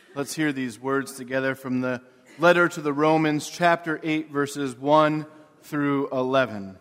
Let's hear these words together from the letter to the Romans, chapter 8, verses 1 through 11.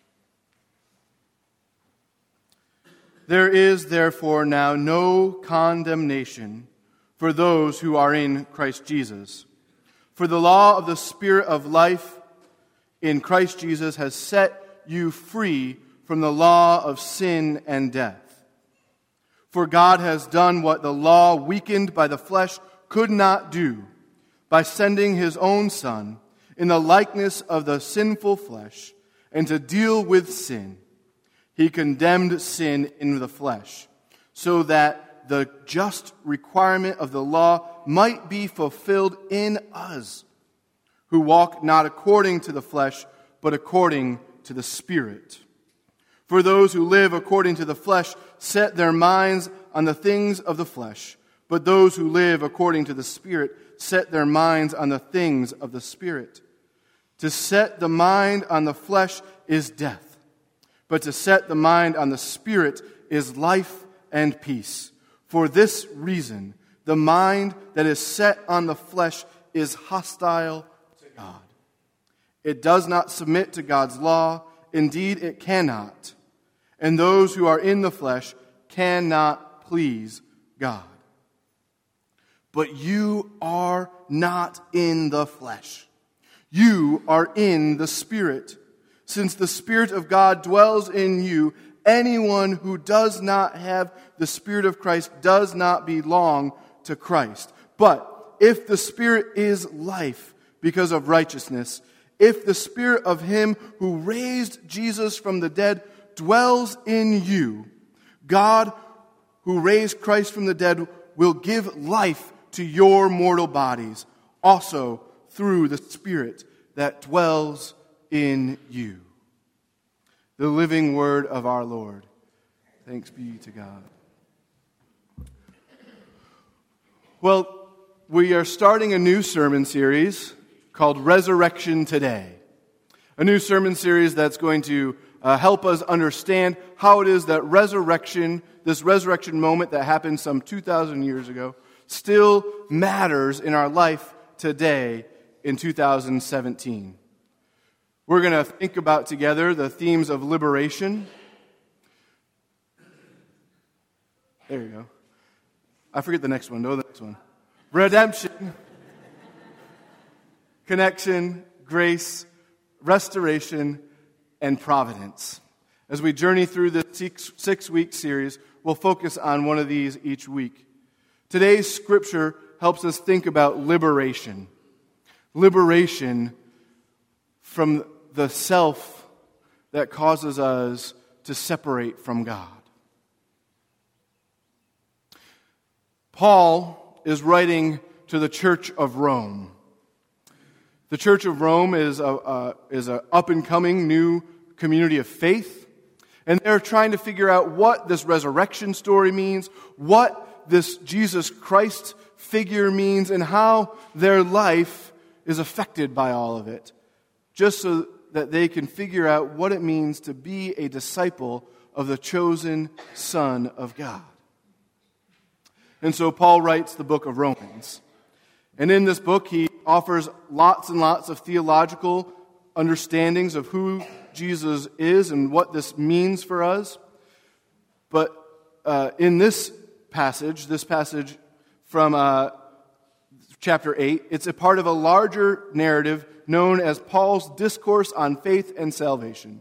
There is therefore now no condemnation for those who are in Christ Jesus. For the law of the Spirit of life in Christ Jesus has set you free from the law of sin and death. For God has done what the law, weakened by the flesh, could not do, by sending His own Son in the likeness of the sinful flesh, and to deal with sin. He condemned sin in the flesh, so that the just requirement of the law might be fulfilled in us, who walk not according to the flesh, but according to the Spirit. For those who live according to the flesh set their minds on the things of the flesh, but those who live according to the Spirit set their minds on the things of the Spirit. To set the mind on the flesh is death, but to set the mind on the Spirit is life and peace. For this reason, the mind that is set on the flesh is hostile to God. It does not submit to God's law. Indeed, it cannot. And those who are in the flesh cannot please God. But you are not in the flesh. You are in the Spirit. Since the Spirit of God dwells in you, anyone who does not have the Spirit of Christ does not belong to Christ. But if the Spirit is life because of righteousness, if the Spirit of Him who raised Jesus from the dead dwells in you, God who raised Christ from the dead will give life to your mortal bodies, also through the Spirit that dwells in you. The living word of our Lord. Thanks be to God. Well, we are starting a new sermon series called Resurrection Today. A new sermon series that's going to help us understand how it is that this resurrection moment that happened some 2,000 years ago, still matters in our life today in 2017. We're going to think about together the themes of liberation. There you go. I forget the next one. No, the next one. Redemption, connection, grace, restoration, and providence. As we journey through this six-week series, we'll focus on one of these each week. Today's scripture helps us think about liberation. Liberation from the self that causes us to separate from God. Paul is writing to the Church of Rome. The Church of Rome is an up-and-coming new community of faith, and they're trying to figure out what this resurrection story means, what this Jesus Christ figure means, and how their life is affected by all of it, just so that they can figure out what it means to be a disciple of the chosen Son of God. And so Paul writes the book of Romans. And in this book, he offers lots and lots of theological understandings of who Jesus is and what this means for us. But in this passage from chapter 8, it's a part of a larger narrative known as Paul's Discourse on Faith and Salvation.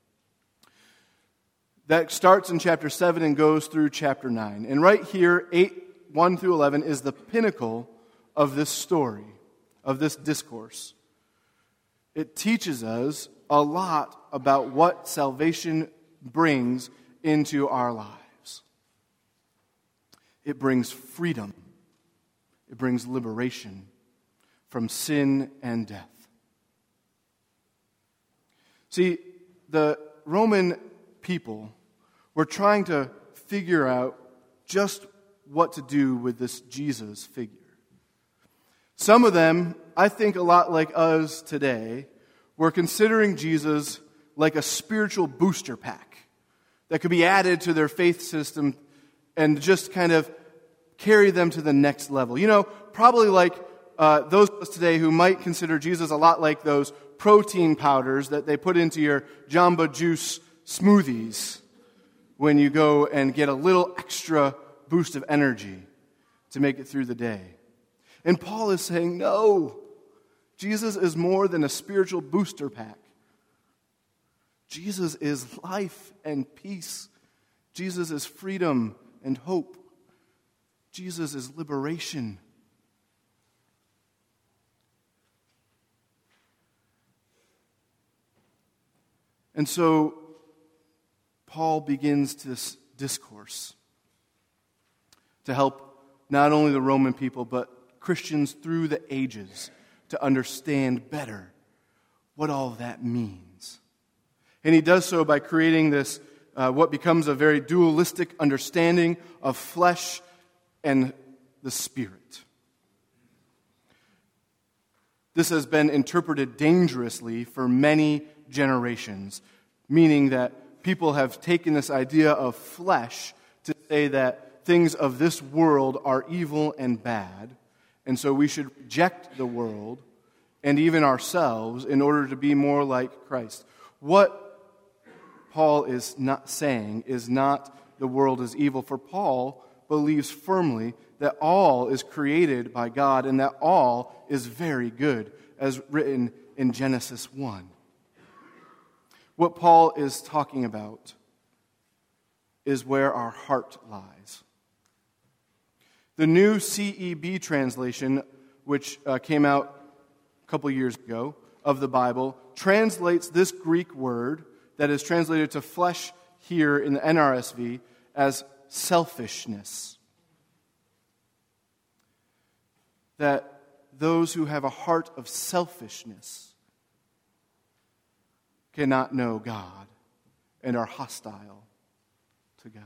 That starts in chapter 7 and goes through chapter 9. And right here, 1 through 11, is the pinnacle of this story, of this discourse. It teaches us a lot about what salvation brings into our lives. It brings freedom. It brings liberation from sin and death. See, the Roman people were trying to figure out just what to do with this Jesus figure. Some of them, I think a lot like us today, were considering Jesus like a spiritual booster pack that could be added to their faith system and just kind of carry them to the next level. Probably like those of us today who might consider Jesus a lot like those protein powders that they put into your Jamba Juice smoothies when you go and get a little extra boost of energy to make it through the day. And Paul is saying, no, Jesus is more than a spiritual booster pack. Jesus is life and peace. Jesus is freedom and hope. Jesus is liberation. And so Paul begins this discourse to help not only the Roman people, but Christians through the ages to understand better what all of that means. And he does so by creating this, what becomes a very dualistic understanding of flesh and the Spirit. This has been interpreted dangerously for many generations, meaning that people have taken this idea of flesh to say that things of this world are evil and bad, and so we should reject the world and even ourselves in order to be more like Christ. What Paul is not saying is not the world is evil, for Paul believes firmly that all is created by God and that all is very good, as written in Genesis 1. What Paul is talking about is where our heart lies. The new CEB translation, which came out a couple years ago of the Bible, translates this Greek word that is translated to flesh here in the NRSV as selfishness. That those who have a heart of selfishness cannot know God and are hostile to God.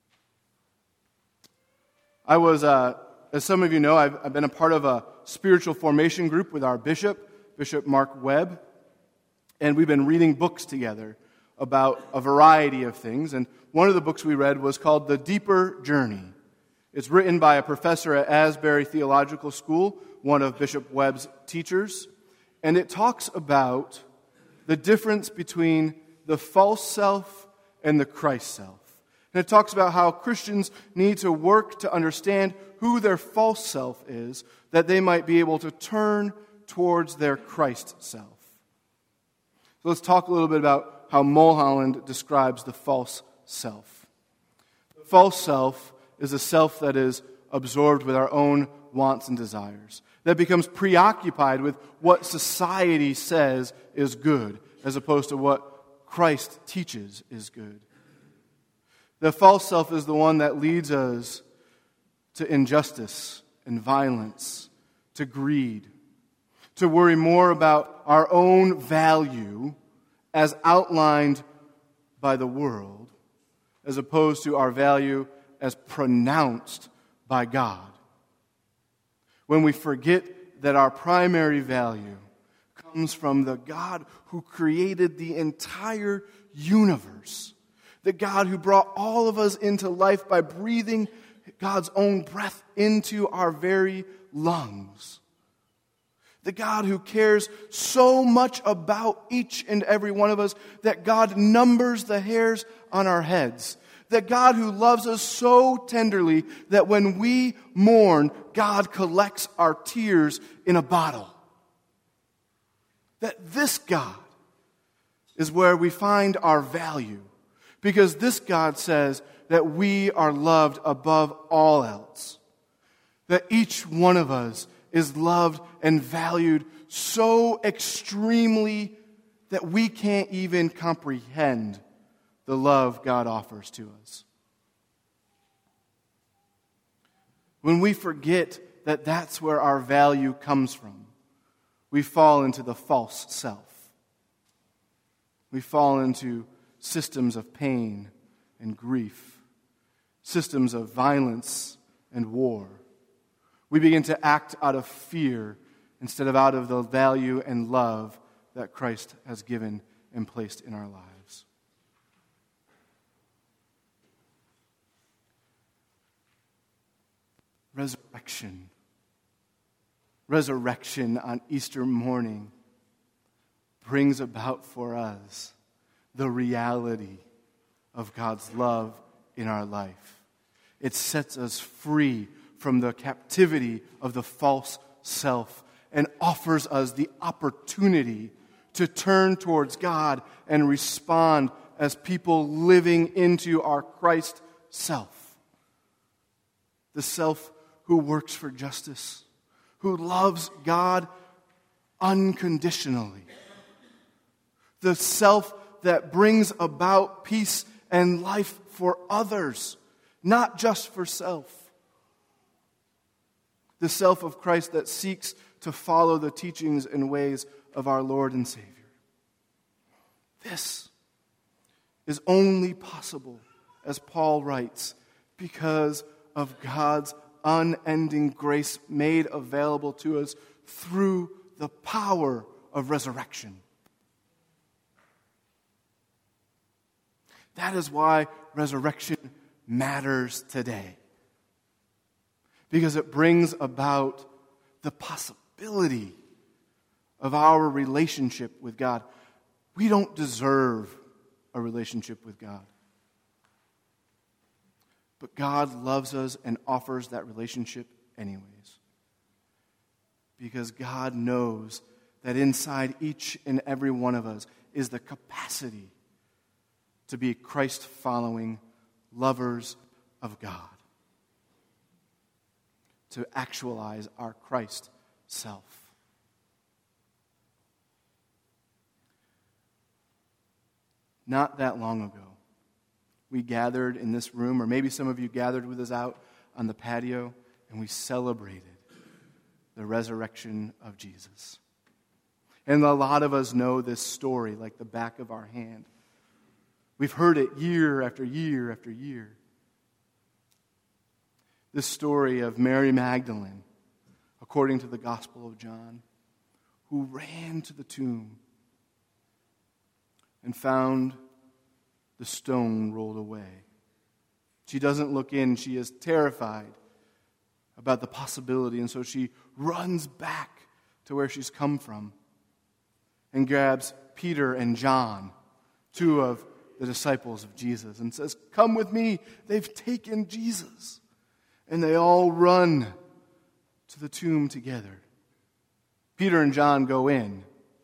I was, as some of you know, I've been a part of a spiritual formation group with our bishop, Bishop Mark Webb, and we've been reading books together about a variety of things. And one of the books we read was called The Deeper Journey. It's written by a professor at Asbury Theological School, one of Bishop Webb's teachers, and it talks about the difference between the false self and the Christ self. And it talks about how Christians need to work to understand who their false self is, that they might be able to turn towards their Christ self. So let's talk a little bit about how Mulholland describes the false self. The false self is a self that is absorbed with our own wants and desires, that becomes preoccupied with what society says is good, as opposed to what Christ teaches is good. The false self is the one that leads us to injustice and violence, to greed, to worry more about our own value as outlined by the world, as opposed to our value as pronounced by God. When we forget that our primary value comes from the God who created the entire universe, the God who brought all of us into life by breathing God's own breath into our very lungs. The God who cares so much about each and every one of us that God numbers the hairs on our heads. The God who loves us so tenderly that when we mourn, God collects our tears in a bottle. That this God is where we find our value. Because this God says that we are loved above all else. That each one of us is loved and valued so extremely that we can't even comprehend the love God offers to us. When we forget that that's where our value comes from, we fall into the false self. We fall into systems of pain and grief, systems of violence and war. We begin to act out of fear instead of out of the value and love that Christ has given and placed in our lives. resurrection on Easter morning brings about for us the reality of God's love in our life. It sets us free from the captivity of the false self and offers us the opportunity to turn towards God and respond as people living into our Christ self. The self who works for justice, who loves God unconditionally. The self that brings about peace and life for others, not just for self. The self of Christ that seeks to follow the teachings and ways of our Lord and Savior. This is only possible, as Paul writes, because of God's unending grace made available to us through the power of resurrection. That is why resurrection matters today. Because it brings about the possibility of our relationship with God. We don't deserve a relationship with God. But God loves us and offers that relationship anyways. Because God knows that inside each and every one of us is the capacity to be Christ-following lovers of God. To actualize our Christ self. Not that long ago, we gathered in this room, or maybe some of you gathered with us out on the patio, and we celebrated the resurrection of Jesus. And a lot of us know this story like the back of our hand. We've heard it year after year after year. This story of Mary Magdalene, according to the Gospel of John, who ran to the tomb and found the stone rolled away. She doesn't look in. She is terrified about the possibility, and so she runs back to where she's come from and grabs Peter and John, two of the disciples of Jesus, and says, "Come with me, they've taken Jesus." And they all run to the tomb together. Peter and John go in.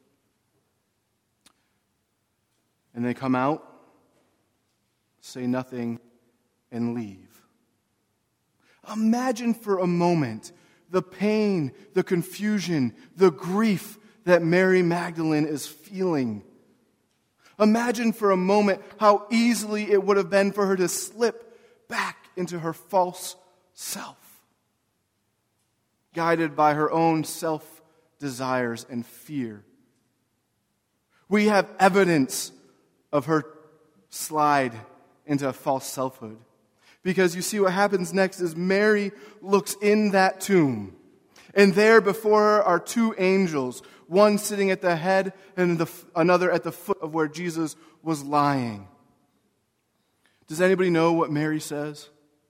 And they come out, say nothing, and leave. Imagine for a moment the pain, the confusion, the grief that Mary Magdalene is feeling. Imagine for a moment how easily it would have been for her to slip back into her false self, guided by her own self-desires and fear. We have evidence of her slide into a false selfhood. Because you see what happens next is Mary looks in that tomb, and there before her are two angels, one sitting at the head and another at the foot of where Jesus was lying. Does anybody know what Mary says?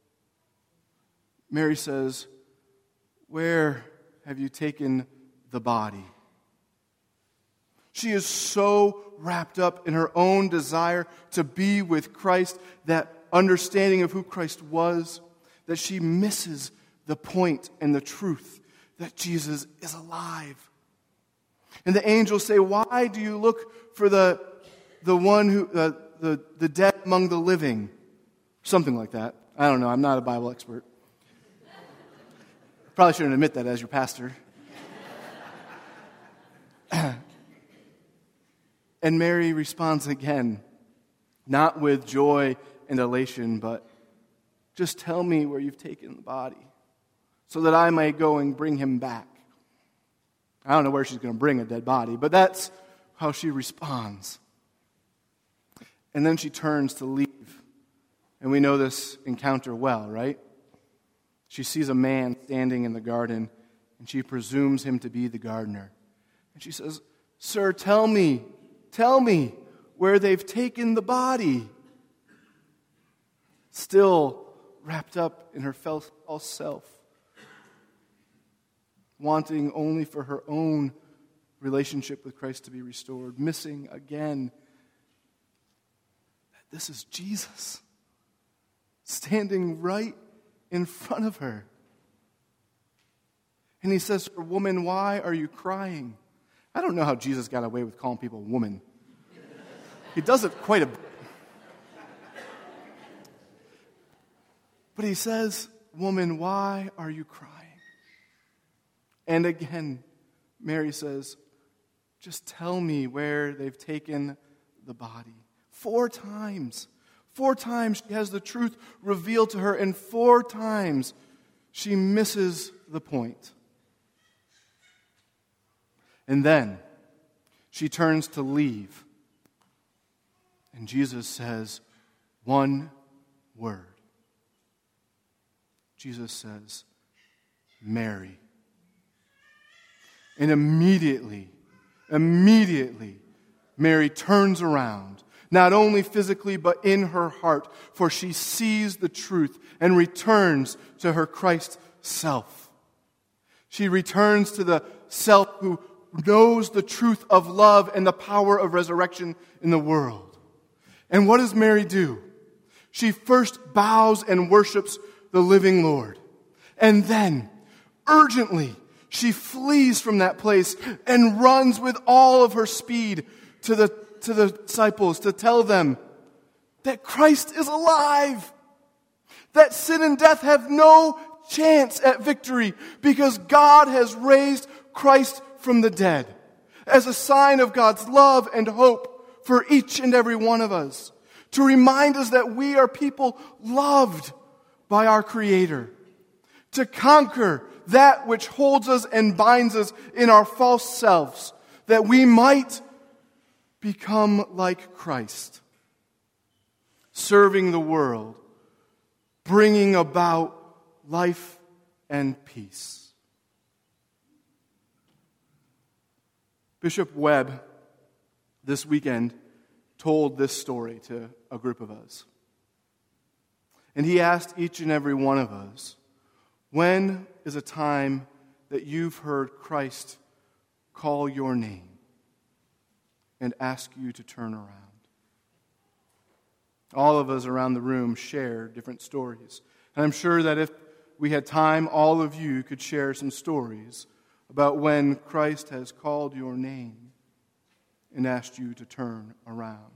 Mary says, "Where have you taken the body?" She is so wrapped up in her own desire to be with Christ, that understanding of who Christ was, that she misses the point and the truth that Jesus is alive. And the angels say, "Why do you look for the one who the dead among the living?" Something like that. I don't know. I'm not a Bible expert. Probably shouldn't admit that as your pastor. And Mary responds again, not with joy and elation, but just tell me where you've taken the body so that I may go and bring him back. I don't know where she's going to bring a dead body, but that's how she responds. And then she turns to leave. And we know this encounter well, right? She sees a man standing in the garden, and she presumes him to be the gardener. And she says, "Sir, tell me where they've taken the body." Still wrapped up in her false self, wanting only for her own relationship with Christ to be restored, missing again that this is Jesus standing right in front of her. And he says to her, "Woman, why are you crying?" I don't know how Jesus got away with calling people woman. He does it quite a bit. But he says, "Woman, why are you crying?" And again, Mary says, "Just tell me where they've taken the body." 4 times. 4 times she has the truth revealed to her, and 4 times she misses the point. And then she turns to leave. And Jesus says one word. Jesus says, "Mary." And immediately, Mary turns around, not only physically, but in her heart, for she sees the truth and returns to her Christ self. She returns to the self who knows the truth of love and the power of resurrection in the world. And what does Mary do? She first bows and worships the living Lord. And then, urgently, she flees from that place and runs with all of her speed to the disciples to tell them that Christ is alive, that sin and death have no chance at victory because God has raised Christ from the dead as a sign of God's love and hope for each and every one of us, to remind us that we are people loved by our Creator, to conquer that which holds us and binds us in our false selves, that we might become like Christ, serving the world, bringing about life and peace. Bishop Webb, this weekend, told this story to a group of us. And he asked each and every one of us, when is a time that you've heard Christ call your name and ask you to turn around? All of us around the room share different stories. And I'm sure that if we had time, all of you could share some stories about when Christ has called your name and asked you to turn around.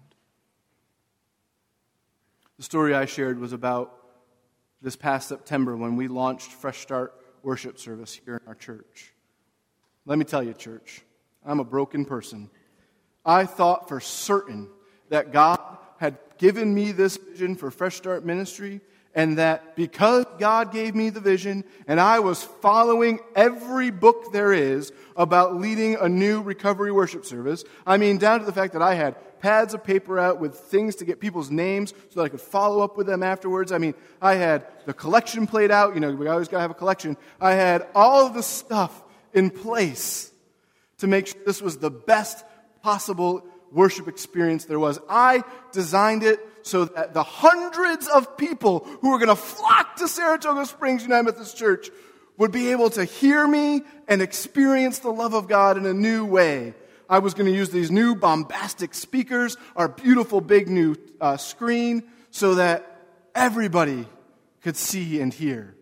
The story I shared was about this past September when we launched Fresh Start worship service here in our church. Let me tell you, church, I'm a broken person. I thought for certain that God had given me this vision for Fresh Start ministry, and that because God gave me the vision and I was following every book there is about leading a new recovery worship service, I mean down to the fact that I had pads of paper out with things to get people's names so that I could follow up with them afterwards. I mean, I had the collection plate out. You know, we always got to have a collection. I had all of the stuff in place to make sure this was the best possible worship experience there was. I designed it so that the hundreds of people who were going to flock to Saratoga Springs United Methodist Church would be able to hear me and experience the love of God in a new way. I was going to use these new bombastic speakers, our beautiful big new screen, so that everybody could see and hear.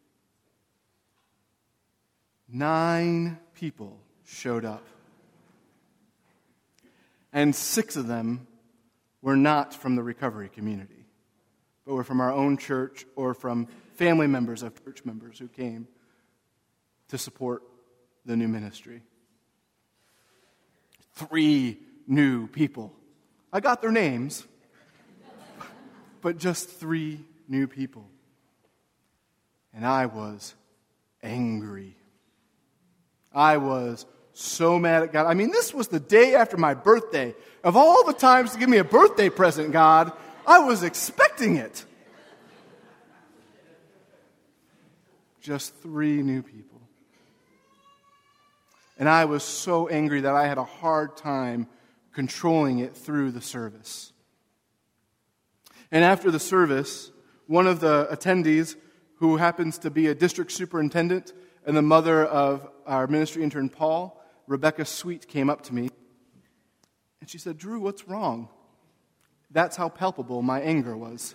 9 people showed up. And 6 of them were not from the recovery community, but were from our own church or from family members of church members who came to support the new ministry. 3 new people. I got their names, but just 3 new people. And I was angry. I was so mad at God. I mean, this was the day after my birthday. Of all the times to give me a birthday present, God, I was expecting it. Just 3 new people. And I was so angry that I had a hard time controlling it through the service. And after the service, one of the attendees, who happens to be a district superintendent and the mother of our ministry intern, Paul, Rebecca Sweet, came up to me, and she said, "Drew, what's wrong?" That's how palpable my anger was.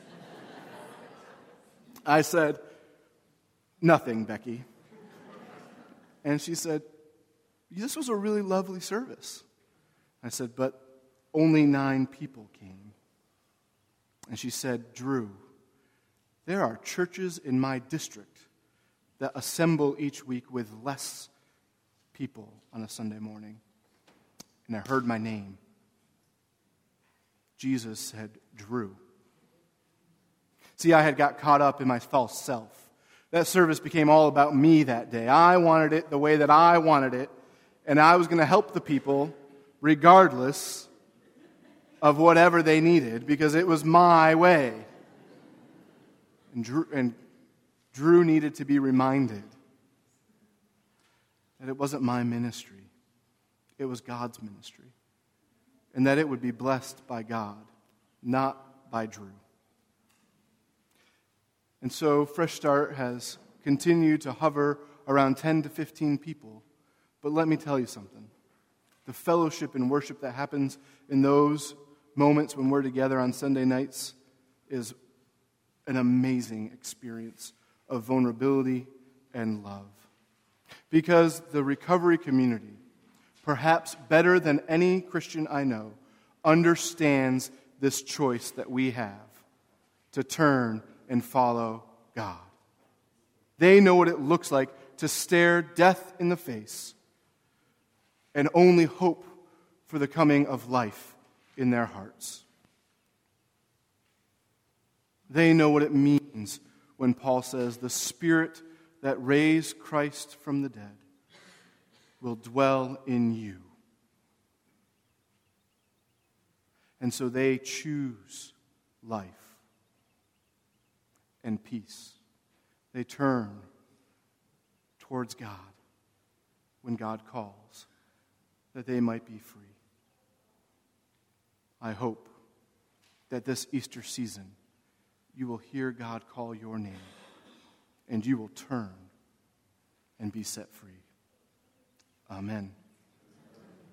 I said, "Nothing, Becky." And she said, "This was a really lovely service." I said, "But only 9 people came." And she said, "Drew, there are churches in my district that assemble each week with less people on a Sunday morning." And I heard my name. Jesus said, "Drew." See, I had got caught up in my false self. That service became all about me that day. I wanted it the way that I wanted it, and I was going to help the people regardless of whatever they needed, because it was my way. And Drew needed to be reminded that it wasn't my ministry, it was God's ministry, and that it would be blessed by God, not by Drew. And so Fresh Start has continued to hover around 10 to 15 people. But let me tell you something. The fellowship and worship that happens in those moments when we're together on Sunday nights is an amazing experience of vulnerability and love. Because the recovery community, perhaps better than any Christian I know, understands this choice that we have to turn and follow God. They know what it looks like to stare death in the face and only hope for the coming of life in their hearts. They know what it means when Paul says, "The Spirit that raised Christ from the dead will dwell in you." And so they choose life and peace. They turn towards God when God calls, that they might be free. I hope that this Easter season you will hear God call your name, and you will turn and be set free. Amen.